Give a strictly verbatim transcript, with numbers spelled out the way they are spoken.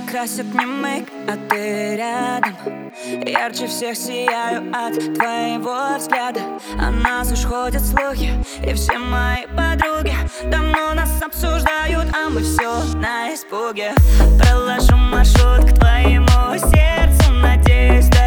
красит не миг, а ты рядом. Ярче всех сияю от твоего взгляда. О нас уж ходят слухи, и все мои подруги давно нас обсуждают, а мы все на испуге. Проложу маршрут к твоему сердцу, надеюсь,